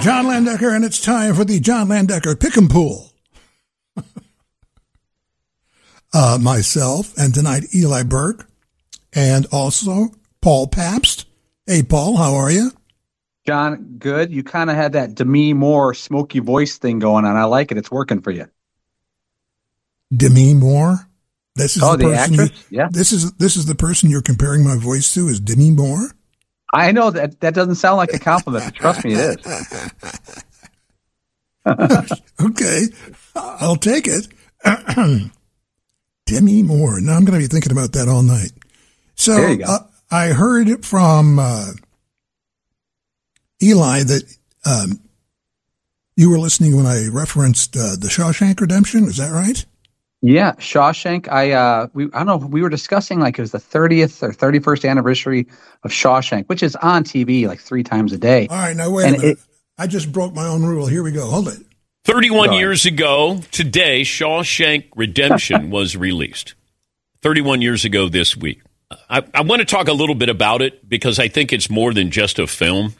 John Landecker, and it's time for the John Landecker Pick'em Pool. Myself, and tonight Eli Burke, and also Paul Pabst. Hey, Paul, how are you? John, good. You kind of had that Demi Moore smoky voice thing going on. I like it. It's working for you. Demi Moore? This is the actress? Yeah. This is the person you're comparing my voice to is Demi Moore? I know that doesn't sound like a compliment, but trust me, it is. Okay. I'll take it. Demi Moore. Now I'm going to be thinking about that all night. So there you go. I heard from Eli that you were listening when I referenced the Shawshank Redemption. Is that right? Yeah, Shawshank. I don't know. We were discussing like it was the 30th or 31st anniversary of Shawshank, which is on TV like 3 times a day. All right, now wait a minute. I just broke my own rule. Here we go. Hold it. 31 years ago today, Shawshank Redemption was released. 31 years ago this week. I want to talk a little bit about it because I think it's more than just a film,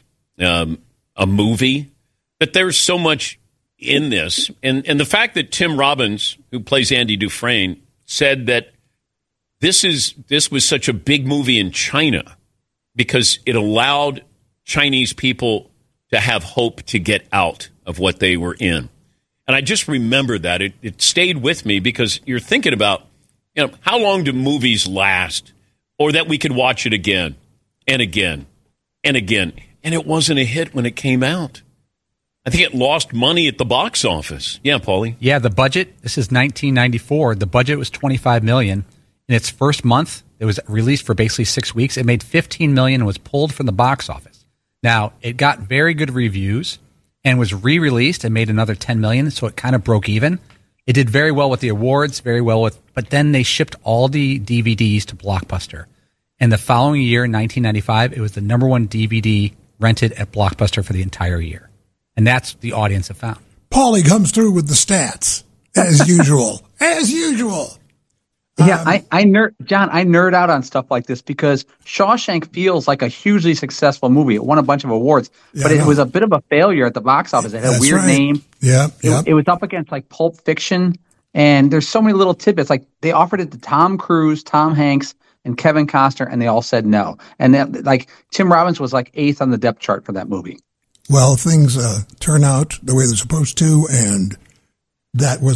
a movie. But there's so much in this. And the fact that Tim Robbins, who plays Andy Dufresne, said that this was such a big movie in China because it allowed Chinese people to have hope to get out of what they were in. And I just remember that. It stayed with me because you're thinking about, how long do movies last? Or that we could watch it again and again and again. And it wasn't a hit when it came out. I think it lost money at the box office. Yeah, Paulie? Yeah, the budget, this is 1994. The budget was $25 million. In its first month, it was released for basically 6 weeks. It made $15 million and was pulled from the box office. Now, it got very good reviews and was re-released and made another $10 million, so it kind of broke even. It did very well with the awards, but then they shipped all the DVDs to Blockbuster. And the following year, 1995, it was the number one DVD rented at Blockbuster for the entire year. And that's the audience it found. Paulie comes through with the stats, as usual. As usual. Yeah, I nerd out on stuff like this because Shawshank feels like a hugely successful movie. It won a bunch of awards, but it was a bit of a failure at the box office. It had a weird name. Yeah, It was up against like Pulp Fiction, and there's so many little tidbits. Like they offered it to Tom Cruise, Tom Hanks, and Kevin Costner, and they all said no. And then, like Tim Robbins was like 8th on the depth chart for that movie. Well, things turn out the way they're supposed to, and that was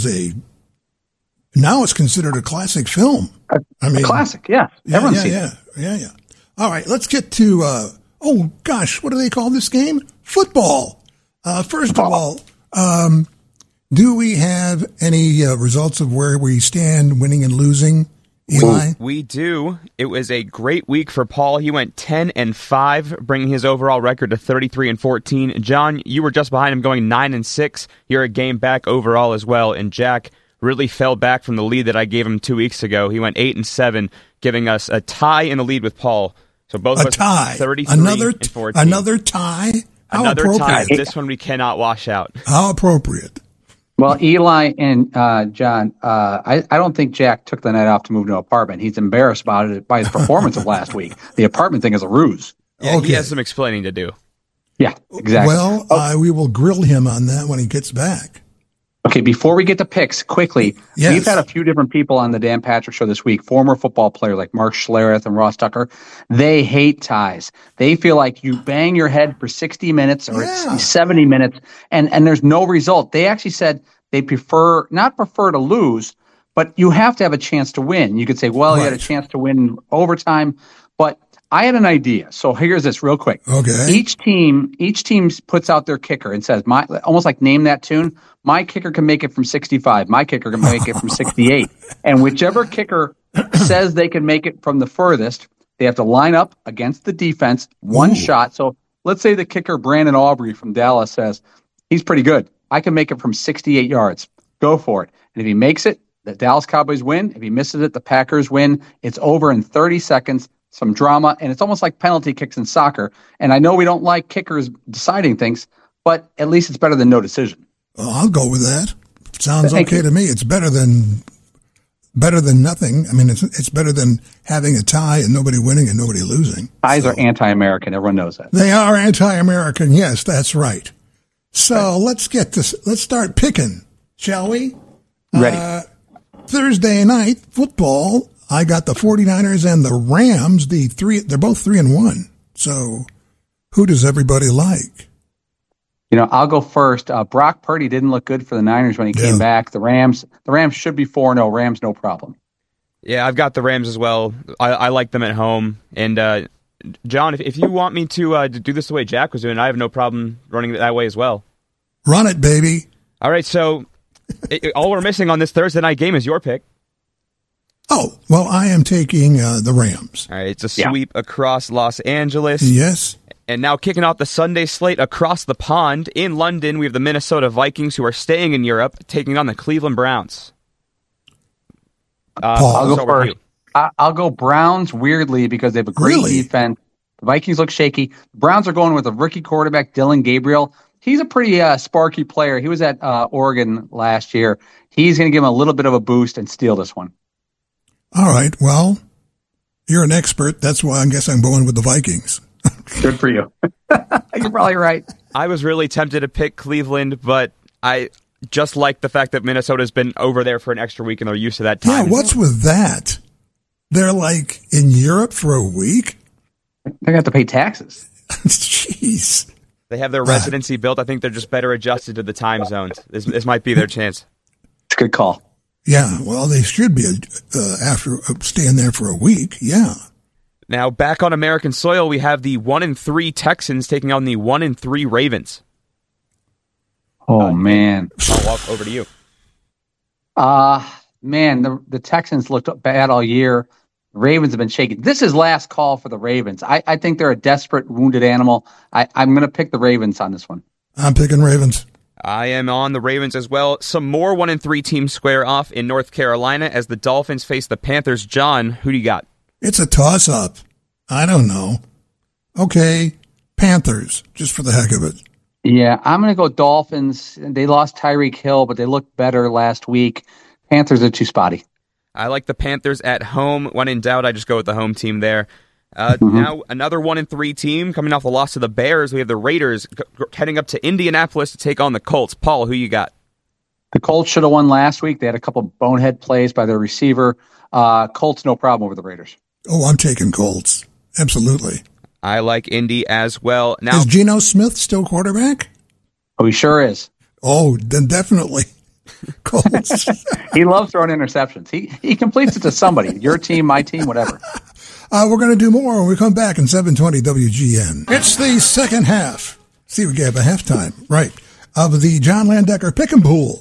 now it's considered a classic film. A classic, yeah. Everyone's seen it. Yeah. All right, let's get to, what do they call this game? Football. First of all, do we have any results of where we stand winning and losing? Eli? We do. It was a great week for Paul. He went 10-5, bringing his overall record to 33-14. John, you were just behind him, going 9-6. You're a game back overall as well. And Jack really fell back from the lead that I gave him 2 weeks ago. He went 8-7, giving us a tie in the lead with Paul. So both of us 33-14. Another tie. Another tie. This one we cannot wash out. How appropriate. Well, Eli and John, I don't think Jack took the night off to move to an apartment. He's embarrassed about it by his performance of last week. The apartment thing is a ruse. Yeah, okay. He has some explaining to do. Yeah, exactly. Well, we will grill him on that when he gets back. Okay, before we get to picks, quickly, yes. We've had a few different people on the Dan Patrick Show this week, former football players like Mark Schlereth and Ross Tucker. They hate ties. They feel like you bang your head for 60 minutes or 70 minutes, and there's no result. They actually said they not prefer to lose, but you have to have a chance to win. You could say, well, you had a chance to win overtime, but I had an idea. So here's this real quick. Okay. Each team puts out their kicker and says, almost like name that tune. My kicker can make it from 65. My kicker can make it from 68. And whichever kicker says they can make it from the furthest, they have to line up against the defense, one shot. So let's say the kicker, Brandon Aubrey from Dallas, says, he's pretty good. I can make it from 68 yards. Go for it. And if he makes it, the Dallas Cowboys win. If he misses it, the Packers win. It's over in 30 seconds. Some drama, and it's almost like penalty kicks in soccer. And I know we don't like kickers deciding things, but at least it's better than no decision. I'll go with that. Sounds okay to me. It's better than nothing. I mean, it's better than having a tie and nobody winning and nobody losing. Ties are anti-American. Everyone knows that. They are anti-American. Yes, that's right. So let's start picking, shall we? Ready. Thursday night football. I got the 49ers and the Rams. They're both 3-1. So who does everybody like? I'll go first. Brock Purdy didn't look good for the Niners when he came back. The Rams should be 4-0. Rams, no problem. Yeah, I've got the Rams as well. I like them at home. And John, if you want me to do this the way Jack was doing, I have no problem running it that way as well. Run it, baby. All right, so all we're missing on this Thursday night game is your pick. Oh, well, I am taking the Rams. All right, it's a sweep across Los Angeles. Yes. And now kicking off the Sunday slate across the pond in London, we have the Minnesota Vikings, who are staying in Europe, taking on the Cleveland Browns. Paul. I'll go first. I'll go Browns, weirdly, because they have a great defense. The Vikings look shaky. The Browns are going with a rookie quarterback, Dylan Gabriel. He's a pretty sparky player. He was at Oregon last year. He's going to give him a little bit of a boost and steal this one. All right. Well, you're an expert. That's why I guess I'm going with the Vikings. Good for you. You're probably right. I was really tempted to pick Cleveland, but I just like the fact that Minnesota's been over there for an extra week and they're used to that time. Yeah, what's with that? They're like in Europe for a week? They're going to have to pay taxes. Jeez. They have their residency built. I think they're just better adjusted to the time zones. This might be their chance. It's a good call. Yeah, well, they should be after staying there for a week. Yeah. Now, back on American soil, we have the 1-3 Texans taking on the 1-3 Ravens. Oh, man. I'll walk over to you. Man, the Texans looked bad all year. The Ravens have been shaky. This is last call for the Ravens. I think they're a desperate, wounded animal. I'm going to pick the Ravens on this one. I'm picking Ravens. I am on the Ravens as well. Some more 1-3 teams square off in North Carolina as the Dolphins face the Panthers. John, who do you got? It's a toss-up. I don't know. Okay, Panthers, just for the heck of it. Yeah, I'm going to go Dolphins. They lost Tyreek Hill, but they looked better last week. Panthers are too spotty. I like the Panthers at home. When in doubt, I just go with the home team there. Now, another 1-3 team coming off the loss to the Bears. We have the Raiders heading up to Indianapolis to take on the Colts. Paul, who you got? The Colts should have won last week. They had a couple bonehead plays by their receiver. Colts, no problem over the Raiders. Oh, I'm taking Colts. Absolutely. I like Indy as well. Now, is Geno Smith still quarterback? Oh, he sure is. Oh, then definitely Colts. He loves throwing interceptions. He completes it to somebody. Your team, my team, whatever. We're going to do more when we come back in 720 WGN. It's the second half. See, we gave a halftime, right, of the John Landecker Pick 'em Pool.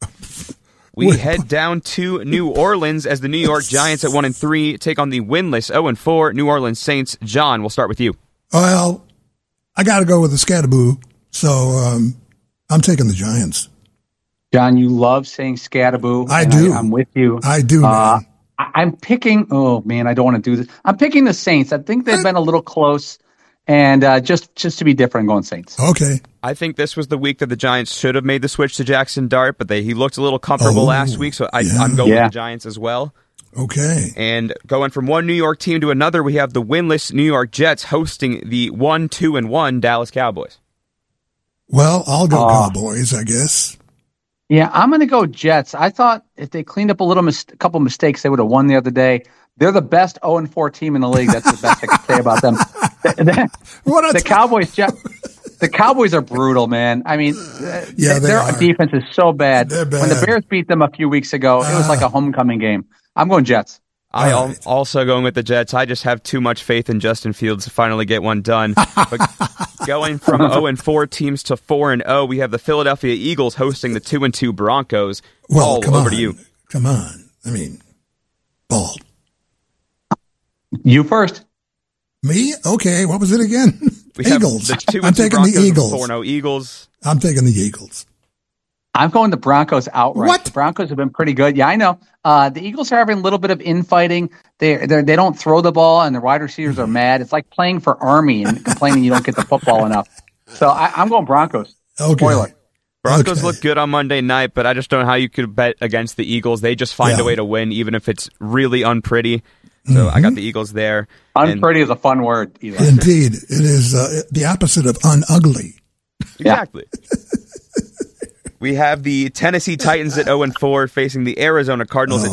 We head down to New Orleans as the New York Giants at 1-3 take on the winless 0-4 New Orleans Saints. John, we'll start with you. Well, I got to go with the Scatterboo, so I'm taking the Giants. John, you love saying Scatterboo. I do. I'm with you. I do, man. I'm picking. Oh man, I don't want to do this. I'm picking the Saints. I think they've been a little close, and just to be different, I'm going Saints. Okay. I think this was the week that the Giants should have made the switch to Jackson Dart, but he looked a little comfortable last week, so I'm going with the Giants as well. Okay. And going from one New York team to another, we have the winless New York Jets hosting the 1-2-1 Dallas Cowboys. Well, I'll go Cowboys, I guess. Yeah, I'm going to go Jets. I thought if they cleaned up a couple mistakes, they would have won the other day. They're the best 0-4 team in the league. That's the best I can say about them. The Cowboys are brutal, man. I mean, their defense is so bad. They're bad. When the Bears beat them a few weeks ago, it was like a homecoming game. I'm going Jets. I'm also going with the Jets. I just have too much faith in Justin Fields to finally get one done. But going from 0-4 teams to 4-0, we have the Philadelphia Eagles hosting the 2-2 Broncos. Well, Paul, over to you. Come on. I mean, Paul. You first. Me? Okay. What was it again? Eagles. I'm taking the Eagles. 4-0 Eagles. I'm taking the Eagles. I'm going the Broncos outright. What? The Broncos have been pretty good. Yeah, I know. The Eagles are having a little bit of infighting. They don't throw the ball, and the wide receivers are mad. It's like playing for Army and complaining you don't get the football enough. So I'm going Broncos. Okay. Spoiler. Broncos look good on Monday night, but I just don't know how you could bet against the Eagles. They just find a way to win, even if it's really unpretty. So I got the Eagles there. Unpretty is a fun word. Eli. Indeed. It is the opposite of unugly. Exactly. We have the Tennessee Titans at 0-4 facing the Arizona Cardinals at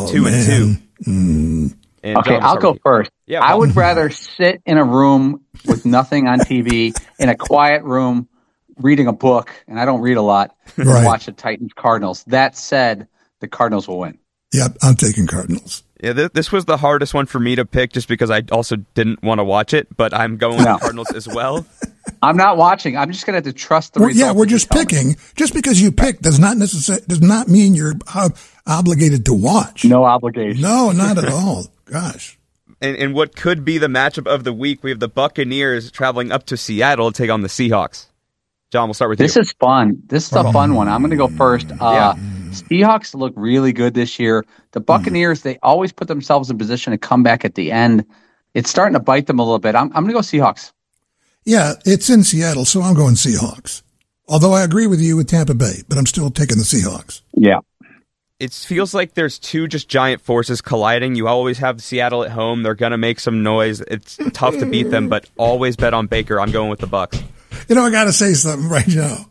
2-2. Okay, I'll go first. Yeah, I would rather sit in a room with nothing on TV, in a quiet room, reading a book, and I don't read a lot, than watch the Titans Cardinals. That said, the Cardinals will win. Yep, I'm taking Cardinals. Yeah, this was the hardest one for me to pick just because I also didn't want to watch it, but I'm going with the Cardinals as well. I'm not watching. I'm just going to have to trust the results. Yeah, we're just picking. Just because you pick does not mean you're obligated to watch. No obligation. No, not at all. Gosh. And what could be the matchup of the week, we have the Buccaneers traveling up to Seattle to take on the Seahawks. John, we'll start with you. This is fun. This is a fun one. I'm going to go first. Seahawks look really good this year. The Buccaneers, they always put themselves in position to come back at the end. It's starting to bite them a little bit. I'm going to go Seahawks. Yeah, it's in Seattle, so I'm going Seahawks. Although I agree with you with Tampa Bay, but I'm still taking the Seahawks. Yeah. It feels like there's two just giant forces colliding. You always have Seattle at home. They're going to make some noise. It's tough to beat them, but always bet on Baker. I'm going with the Bucs. You know, I got to say something right now.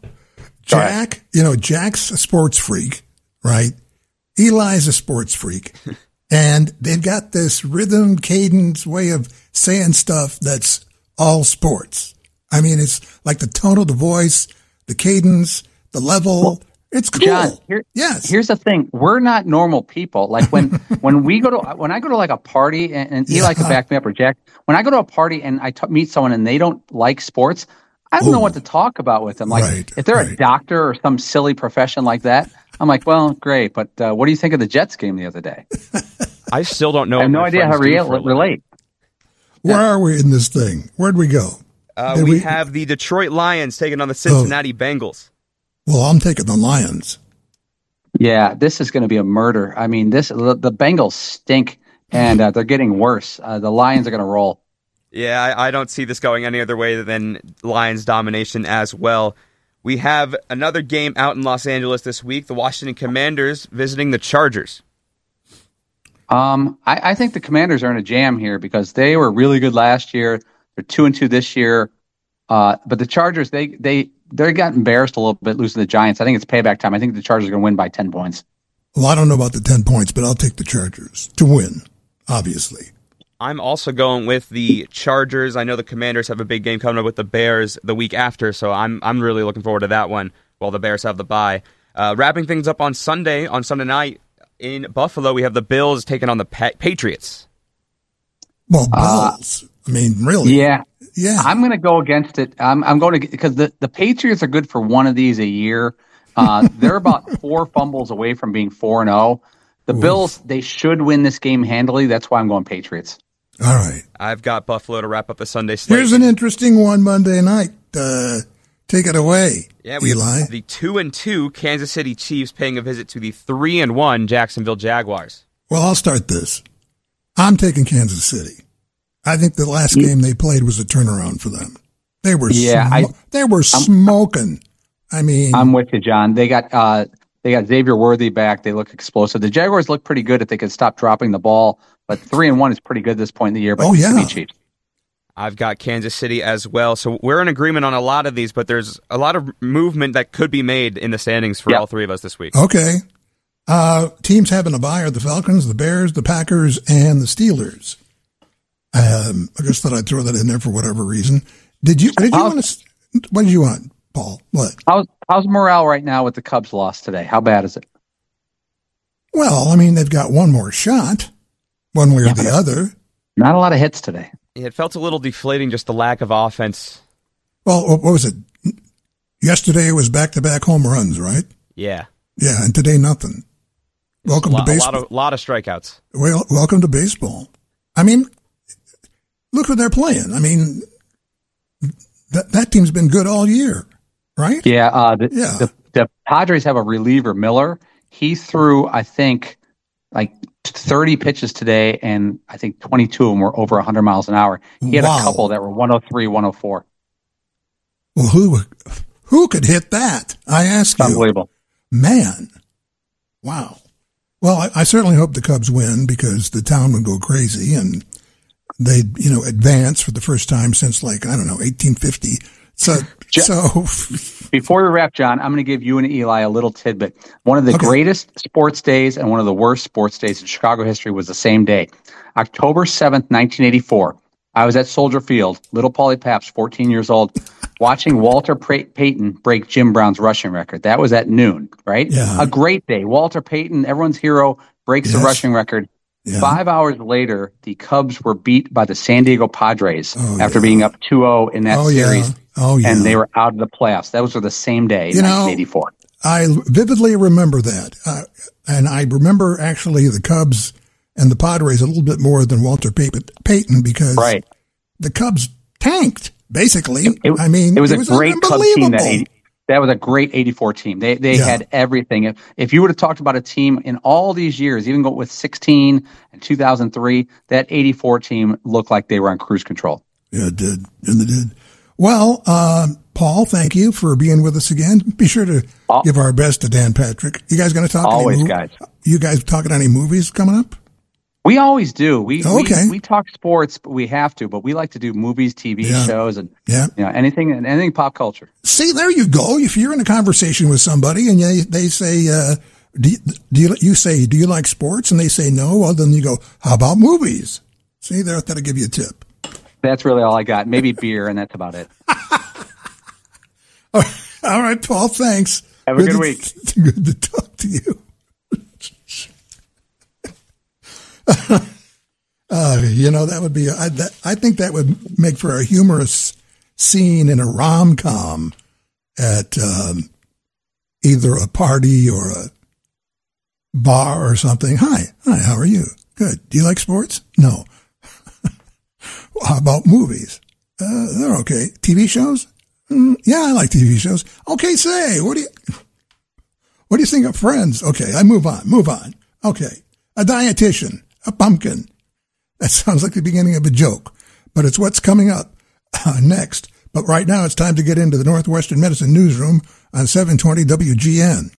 Jack's a sports freak, right? Eli's a sports freak. And they've got this rhythm, cadence way of saying stuff that's all sports. I mean, it's like the tone of the voice, the cadence, the level. It's cool. John, here's the thing. We're not normal people. Like when I go to like a party, and Eli can back me up, or Jack, when I go to a party and I meet someone and they don't like sports, I don't know what to talk about with them. Like if they're a doctor or some silly profession like that, I'm like, well, great, but what do you think of the Jets game the other day? I still don't know. I have no idea how to relate. Where are we in this thing? Where'd we go? We have the Detroit Lions taking on the Cincinnati Bengals. Well, I'm taking the Lions. Yeah, this is going to be a murder. I mean, the Bengals stink, and they're getting worse. The Lions are going to roll. Yeah, I don't see this going any other way than Lions domination as well. We have another game out in Los Angeles this week. The Washington Commanders visiting the Chargers. I think the Commanders are in a jam here because they were really good last year. They're 2-2 this year. But the Chargers, they got embarrassed a little bit losing the Giants. I think it's payback time. I think the Chargers are going to win by 10 points. Well, I don't know about the 10 points, but I'll take the Chargers to win, obviously. I'm also going with the Chargers. I know the Commanders have a big game coming up with the Bears the week after, so I'm really looking forward to that one while the Bears have the bye. Wrapping things up on Sunday night in Buffalo, we have the Bills taking on the Patriots. Well, Bills. I mean, really? Yeah. I'm going to go against it. I'm going to because the Patriots are good for one of these a year. They're about 4 fumbles away from being 4-0. The Bills, they should win this game handily. That's why I'm going Patriots. All right. I've got Buffalo to wrap up the Sunday slate. Here's an interesting one Monday night. Take it away, we Eli. Have the 2-2 Kansas City Chiefs paying a visit to the 3-1 Jacksonville Jaguars. Well, I'll start this. I'm taking Kansas City. I think the last game they played was a turnaround for them. They were smoking. I mean, I'm with you, John. They got Xavier Worthy back. They look explosive. The Jaguars look pretty good if they could stop dropping the ball. But 3-1 is pretty good at this point in the year. But Chiefs. I've got Kansas City as well. So we're in agreement on a lot of these, but there's a lot of movement that could be made in the standings for all three of us this week. Okay. Teams having a bye are the Falcons, the Bears, the Packers, and the Steelers. I just thought I'd throw that in there for whatever reason. What did you want, Paul? What? How's morale right now with the Cubs loss today? How bad is it? Well, I mean, they've got one more shot, one way or the other. Not a lot of hits today. It felt a little deflating, just the lack of offense. Well, what was it? Yesterday it was back-to-back home runs, right? Yeah. Yeah, and today nothing. Welcome to baseball. A lot of strikeouts. Well, welcome to baseball. I mean, look who they're playing. I mean, that team's been good all year, right? Yeah. The Padres have a reliever, Miller. He threw, I think, like 30 pitches today, and I think 22 of them were over 100 miles an hour. He had a couple that were 103, 104. Well, who could hit that? I ask you. Unbelievable. Man. Wow. Well, I certainly hope the Cubs win because the town would go crazy and they'd, advance for the first time since 1850. So So before we wrap, John, I'm going to give you and Eli a little tidbit. One of the greatest sports days and one of the worst sports days in Chicago history was the same day. October 7th, 1984. I was at Soldier Field, little Paulie Pabst, 14 years old, watching Walter Payton break Jim Brown's rushing record. That was at noon, right? Yeah. A great day. Walter Payton, everyone's hero, breaks the rushing record. Yeah. 5 hours later, the Cubs were beat by the San Diego Padres after being up 2-0 in that series. And they were out of the playoffs. Those were the same day, 1984. I vividly remember that. And I remember actually the Cubs and the Padres a little bit more than Walter Payton because the Cubs tanked, basically. It was a great Cubs team. That was a great 84 team. They had everything. If you would have talked about a team in all these years, even go with 16 and 2003, that 84 team looked like they were on cruise control. Yeah, it did. And it did. Well, Paul, thank you for being with us again. Be sure to give our best to Dan Patrick. You guys going to talk? Always, guys. You guys talking any movies coming up? We always do. We talk sports, but we have to. But we like to do movies, TV shows, and anything pop culture. See, there you go. If you're in a conversation with somebody and they say, "Do you like sports?" and they say no, well, then you go, "How about movies?" See, that'll give you a tip. That's really all I got. Maybe beer, and that's about it. All right, Paul. Thanks. Have a good week. Good to talk to you. That would be. I think that would make for a humorous scene in a rom-com at either a party or a bar or something. Hi, how are you? Good. Do you like sports? No. How about movies? They're okay. TV shows? Yeah, I like TV shows. Okay, say, what do you think of Friends? Okay, I move on. Okay, a dietitian, a pumpkin. That sounds like the beginning of a joke, but it's what's coming up next. But right now it's time to get into the Northwestern Medicine Newsroom on 720 WGN.